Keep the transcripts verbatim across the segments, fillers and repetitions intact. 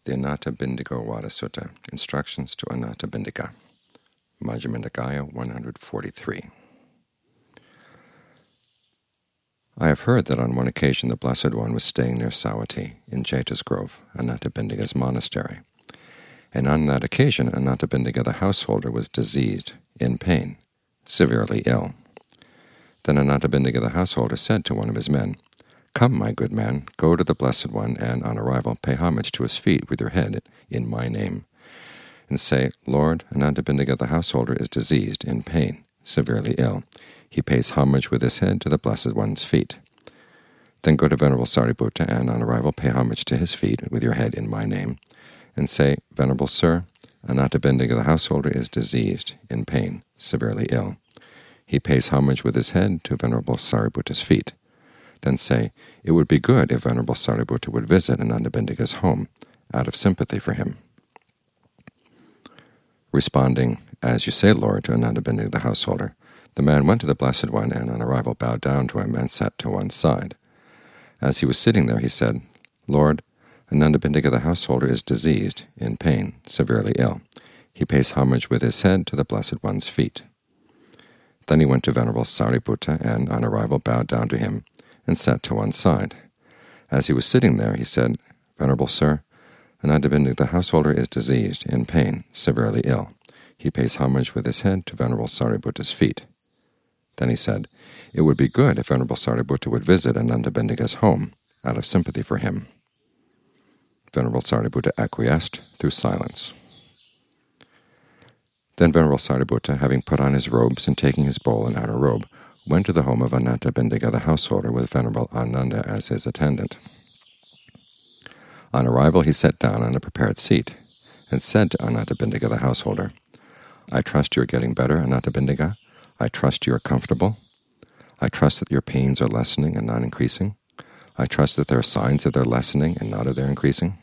The Anatta Bindika Wada Sutta, Instructions to Anatta Bindika, Majjhima Nikaya one forty-three. I have heard that on one occasion the Blessed One was staying near Savatthi in Jeta's Grove, Anatta Bindika's monastery, and on that occasion Anatta Bindika the householder was diseased, in pain, severely ill. Then Anatta Bindika the householder said to one of his men, "Come, my good man, go to the Blessed One, and on arrival pay homage to his feet with your head in my name, and say, Lord, Anatta Bindika the householder is diseased, in pain, severely ill. He pays homage with his head to the Blessed One's feet. Then go to Venerable Sariputta, and on arrival pay homage to his feet with your head in my name, and say, Venerable Sir, Anatta Bindika the householder is diseased, in pain, severely ill. He pays homage with his head to Venerable Sariputta's feet. Then say, it would be good if Venerable Sariputta would visit Anatta Bindika's home, out of sympathy for him." Responding, "As you say, Lord," to Anatta Bindika the householder, the man went to the Blessed One, and on arrival bowed down to him and sat to one side. As he was sitting there, he said, "Lord, Anatta Bindika the householder is diseased, in pain, severely ill. He pays homage with his head to the Blessed One's feet." Then he went to Venerable Sariputta, and on arrival bowed down to him and sat to one side. As he was sitting there, he said, "Venerable Sir, Anatta Bindika the householder is diseased, in pain, severely ill. He pays homage with his head to Venerable Sariputta's feet." Then he said, "It would be good if Venerable Sariputta would visit Anatta Bindika's home, out of sympathy for him." Venerable Sariputta acquiesced through silence. Then Venerable Sariputta, having put on his robes and taking his bowl and outer robe, went to the home of Anatta Bindika the householder with Venerable Ananda as his attendant. On arrival he sat down on a prepared seat and said to Anatta Bindika the householder, "I trust you are getting better, Anatta Bindika. I trust you are comfortable. I trust that your pains are lessening and not increasing. I trust that there are signs of their lessening and not of their increasing."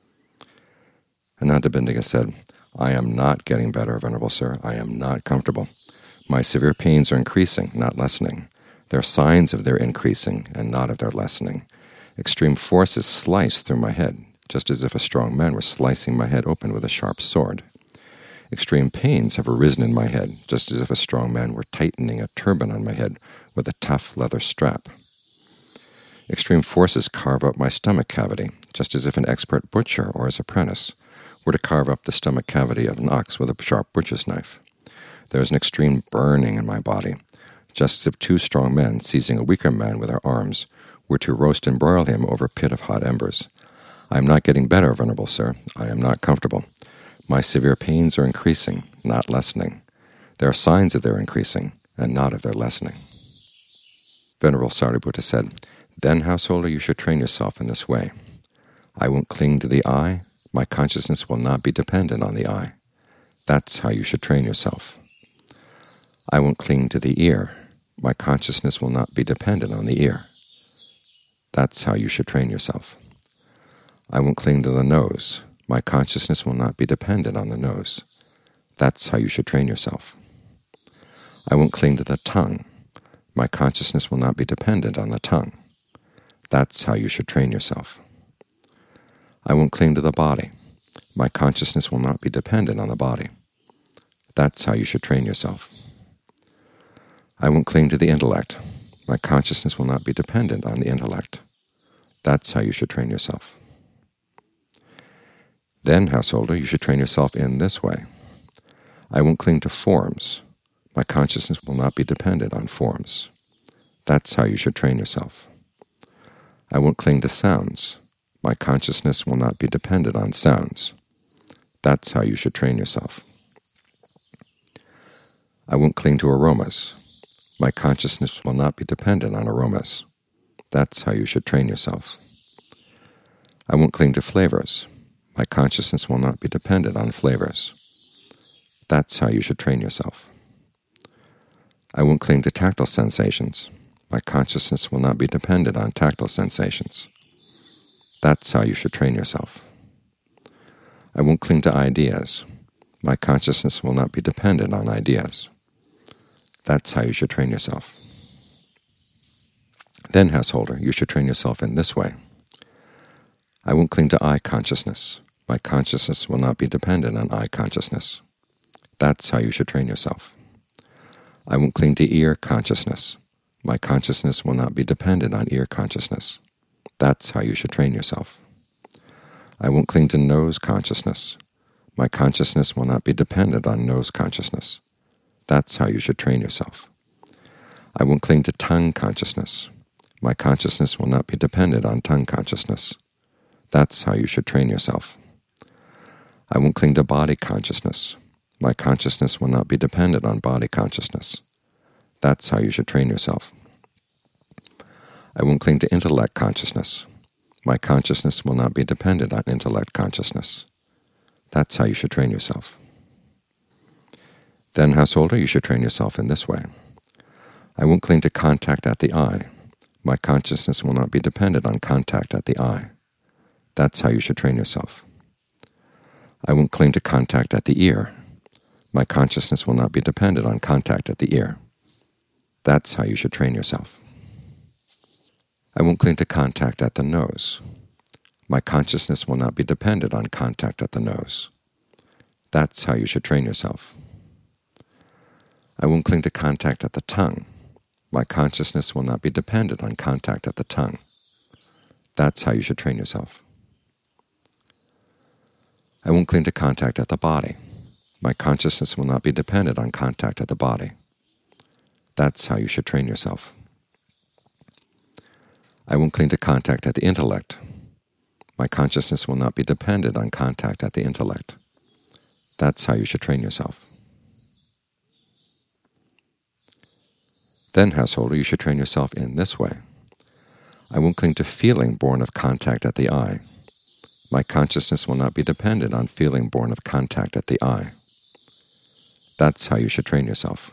Anatta Bindika said, "I am not getting better, Venerable Sir. I am not comfortable. My severe pains are increasing, not lessening. There are signs of their increasing and not of their lessening. Extreme forces slice through my head, just as if a strong man were slicing my head open with a sharp sword. Extreme pains have arisen in my head, just as if a strong man were tightening a turban on my head with a tough leather strap. Extreme forces carve up my stomach cavity, just as if an expert butcher or his apprentice were to carve up the stomach cavity of an ox with a sharp butcher's knife. There is an extreme burning in my body, just as if two strong men, seizing a weaker man with their arms, were to roast and broil him over a pit of hot embers. I am not getting better, Venerable Sir. I am not comfortable. My severe pains are increasing, not lessening. There are signs of their increasing, and not of their lessening." Venerable Sariputta said, "Then, householder, you should train yourself in this way. I won't cling to the eye. My consciousness will not be dependent on the eye. That's how you should train yourself. I won't cling to the ear. My consciousness will not be dependent on the ear. That's how you should train yourself. I won't cling to the nose. My consciousness will not be dependent on the nose. That's how you should train yourself. I won't cling to the tongue. My consciousness will not be dependent on the tongue. That's how you should train yourself. I won't cling to the body. My consciousness will not be dependent on the body. That's how you should train yourself. I won't cling to the intellect. My consciousness will not be dependent on the intellect. That's how you should train yourself. Then, householder, you should train yourself in this way. I won't cling to forms. My consciousness will not be dependent on forms. That's how you should train yourself. I won't cling to sounds. My consciousness will not be dependent on sounds. That's how you should train yourself. I won't cling to aromas. My consciousness will not be dependent on aromas. That's how you should train yourself. I won't cling to flavors. My consciousness will not be dependent on flavors. That's how you should train yourself. I won't cling to tactile sensations. My consciousness will not be dependent on tactile sensations. That's how you should train yourself. I won't cling to ideas. My consciousness will not be dependent on ideas. That's how you should train yourself. Then, householder, you should train yourself in this way. I won't cling to eye consciousness. My consciousness will not be dependent on eye consciousness. That's how you should train yourself. I won't cling to ear consciousness. My consciousness will not be dependent on ear consciousness. That's how you should train yourself. I won't cling to nose consciousness. My consciousness will not be dependent on nose consciousness. That's how you should train yourself. I won't cling to tongue consciousness. My consciousness will not be dependent on tongue consciousness. That's how you should train yourself. I won't cling to body consciousness. My consciousness will not be dependent on body consciousness. That's how you should train yourself. I won't cling to intellect consciousness. My consciousness will not be dependent on intellect consciousness. That's how you should train yourself. Then, householder, you should train yourself in this way. I won't cling to contact at the eye. My consciousness will not be dependent on contact at the eye. That's how you should train yourself. I won't cling to contact at the ear. My consciousness will not be dependent on contact at the ear. That's how you should train yourself. I won't cling to contact at the nose. My consciousness will not be dependent on contact at the nose. That's how you should train yourself. I won't cling to contact at the tongue. My consciousness will not be dependent on contact at the tongue. That's how you should train yourself. I won't cling to contact at the body. My consciousness will not be dependent on contact at the body. That's how you should train yourself. I won't cling to contact at the intellect. My consciousness will not be dependent on contact at the intellect. That's how you should train yourself. Then, householder, you should train yourself in this way. I won't cling to feeling born of contact at the eye. My consciousness will not be dependent on feeling born of contact at the eye. That's how you should train yourself.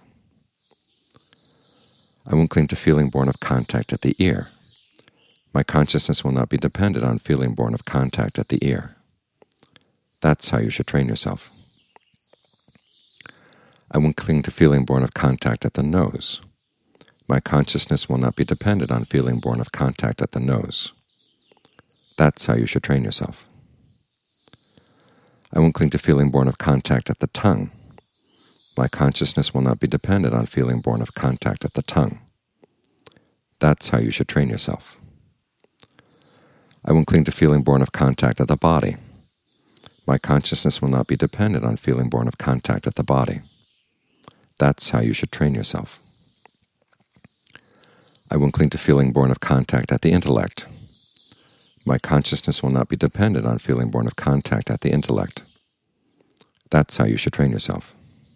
I won't cling to feeling born of contact at the ear. My consciousness will not be dependent on feeling born of contact at the ear. That's how you should train yourself. I won't cling to feeling born of contact at the nose. My consciousness will not be dependent on feeling born of contact at the nose. That's how you should train yourself. I won't cling to feeling born of contact at the tongue. My consciousness will not be dependent on feeling born of contact at the tongue. That's how you should train yourself. I won't cling to feeling born of contact at the body. My consciousness will not be dependent on feeling born of contact at the body. That's how you should train yourself. I won't cling to feeling born of contact at the intellect. My consciousness will not be dependent on feeling born of contact at the intellect. That's how you should train yourself.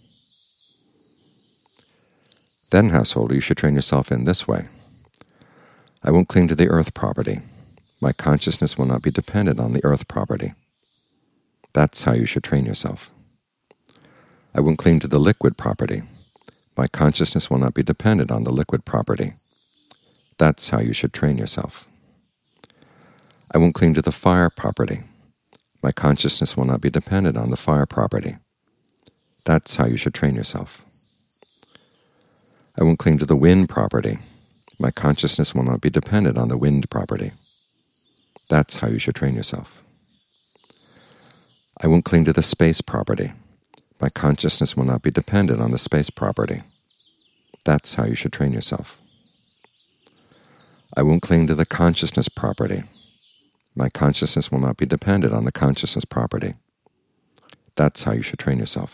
Then, householder, you should train yourself in this way. I won't cling to the earth property. My consciousness will not be dependent on the earth property. That's how you should train yourself. I won't cling to the liquid property. My consciousness will not be dependent on the liquid property. That's how you should train yourself. I won't cling to the fire property. My consciousness will not be dependent on the fire property. That's how you should train yourself. I won't cling to the wind property. My consciousness will not be dependent on the wind property. That's how you should train yourself. I won't cling to the space property. My consciousness will not be dependent on the space property. That's how you should train yourself. I won't cling to the consciousness property. My consciousness will not be dependent on the consciousness property. That's how you should train yourself.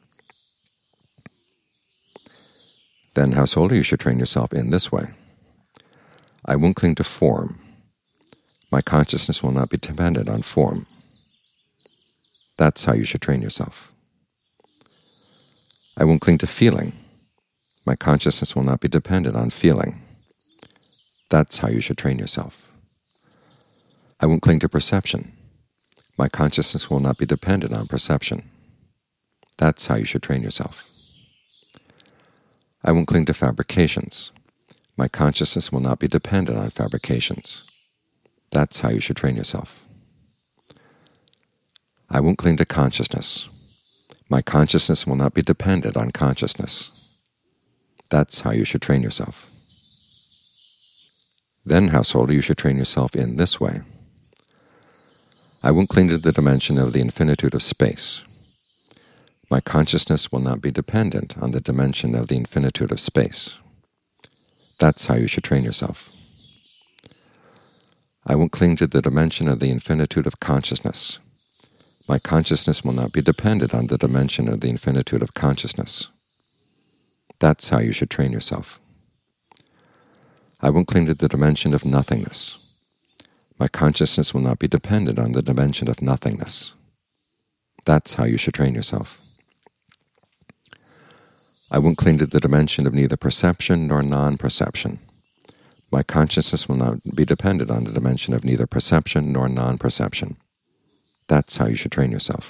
Then, householder, you should train yourself in this way. I won't cling to form. My consciousness will not be dependent on form. That's how you should train yourself. I won't cling to feeling. My consciousness will not be dependent on feeling. That's how you should train yourself. I won't cling to perception. My consciousness will not be dependent on perception. That's how you should train yourself. I won't cling to fabrications. My consciousness will not be dependent on fabrications. That's how you should train yourself. I won't cling to consciousness. My consciousness will not be dependent on consciousness. That's how you should train yourself. Then, householder, you should train yourself in this way. I won't cling to the dimension of the infinitude of space. My consciousness will not be dependent on the dimension of the infinitude of space. That's how you should train yourself. I won't cling to the dimension of the infinitude of consciousness. My consciousness will not be dependent on the dimension of the infinitude of consciousness. That's how you should train yourself. I won't cling to the dimension of nothingness. My consciousness will not be dependent on the dimension of nothingness. That's how you should train yourself. I won't cling to the dimension of neither perception nor non-perception. My consciousness will not be dependent on the dimension of neither perception nor non-perception. That's how you should train yourself.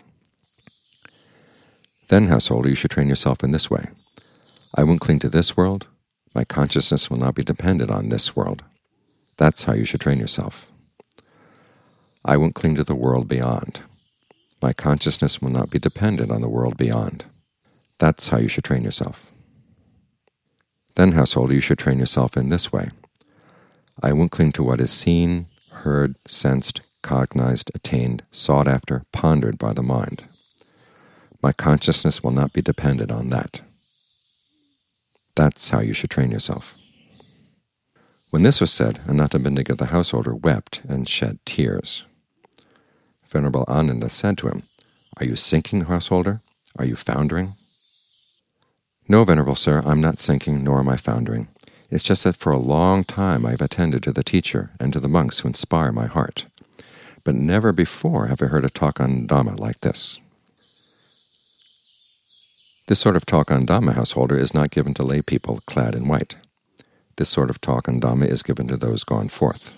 Then, householder, you should train yourself in this way. I won't cling to this world. My consciousness will not be dependent on this world. That's how you should train yourself. I won't cling to the world beyond. My consciousness will not be dependent on the world beyond. That's how you should train yourself. Then, householder, you should train yourself in this way. I won't cling to what is seen, heard, sensed, cognized, attained, sought after, pondered by the mind. My consciousness will not be dependent on that. That's how you should train yourself. When this was said, Anathapindika the householder wept and shed tears. Venerable Ananda said to him, "Are you sinking, householder? Are you foundering?" "No, Venerable Sir, I'm not sinking, nor am I foundering. It's just that for a long time I've attended to the teacher and to the monks who inspire my heart. But never before have I heard a talk on Dhamma like this." This sort of talk on Dhamma, householder, is not given to lay people clad in white. This sort of talk on Dhamma is given to those gone forth.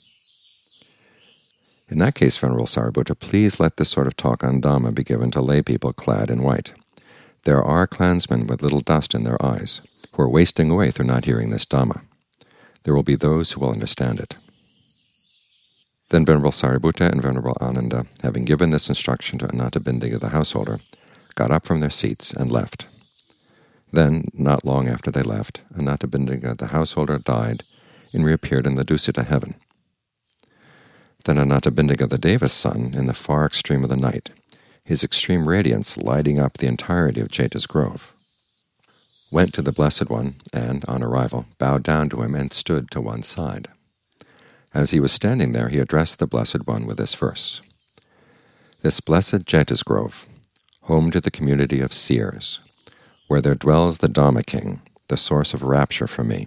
In that case, Venerable Sariputta, please let this sort of talk on Dhamma be given to lay people clad in white. There are clansmen with little dust in their eyes, who are wasting away through not hearing this Dhamma. There will be those who will understand it. Then Venerable Sariputta and Venerable Ananda, having given this instruction to Anathapindika the householder, got up from their seats and left. Then, not long after they left, Anathapindika the householder died and reappeared in the Dusita heaven. Then Anathapindika the Deva's son, in the far extreme of the night, his extreme radiance lighting up the entirety of Jeta's grove, went to the Blessed One and, on arrival, bowed down to him and stood to one side. As he was standing there, he addressed the Blessed One with this verse: "This blessed Jeta's grove, home to the community of seers, where there dwells the Dhamma King, the source of rapture for me.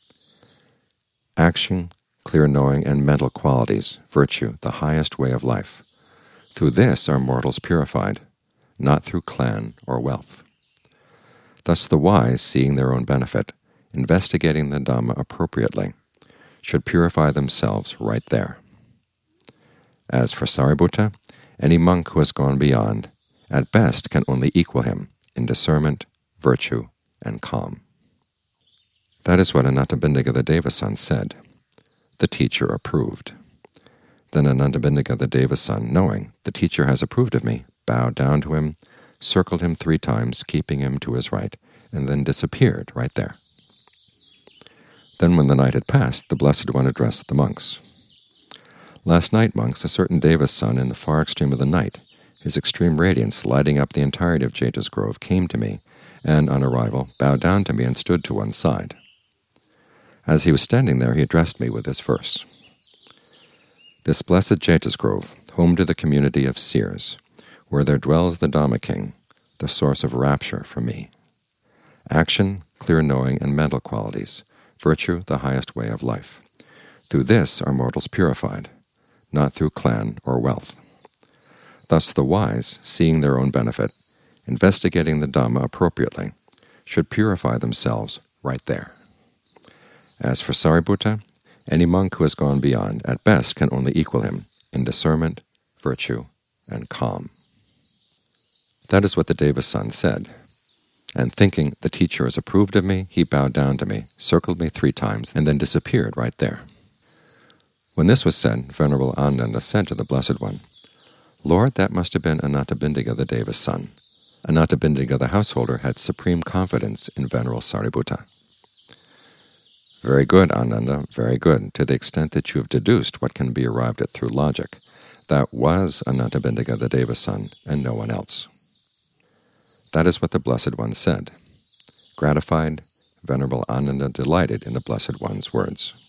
Action, clear knowing, and mental qualities, virtue, the highest way of life. Through this are mortals purified, not through clan or wealth. Thus the wise, seeing their own benefit, investigating the Dhamma appropriately, should purify themselves right there. As for Sariputta, any monk who has gone beyond, at best can only equal him in discernment, virtue, and calm." That is what Anathapindika the Deva's son said. The teacher approved. Then Anathapindika the Deva's son, knowing the teacher has approved of me, bowed down to him, circled him three times, keeping him to his right, and then disappeared right there. Then when the night had passed, the Blessed One addressed the monks. "Last night, monks, a certain Deva's son in the far extreme of the night, his extreme radiance lighting up the entirety of Jeta's grove, came to me, and, on arrival, bowed down to me and stood to one side. As he was standing there, he addressed me with this verse: This blessed Jeta's grove, home to the community of seers, where there dwells the Dhamma King, the source of rapture for me. Action, clear knowing, and mental qualities, virtue, the highest way of life. Through this are mortals purified, not through clan or wealth. Thus the wise, seeing their own benefit, investigating the Dhamma appropriately, should purify themselves right there. As for Sariputta, any monk who has gone beyond, at best can only equal him in discernment, virtue, and calm." That is what the Deva's son said. And thinking the teacher has approved of me, he bowed down to me, circled me three times, and then disappeared right there. When this was said, Venerable Ananda said to the Blessed One, "Lord, that must have been Anathapindika the Deva's son." Anathapindika the householder had supreme confidence in Venerable Sariputta. "Very good, Ananda, very good, to the extent that you have deduced what can be arrived at through logic. That was Anantabindika the Deva's son, and no one else. That is what the Blessed One said. Gratified, Venerable Ananda delighted in the Blessed One's words.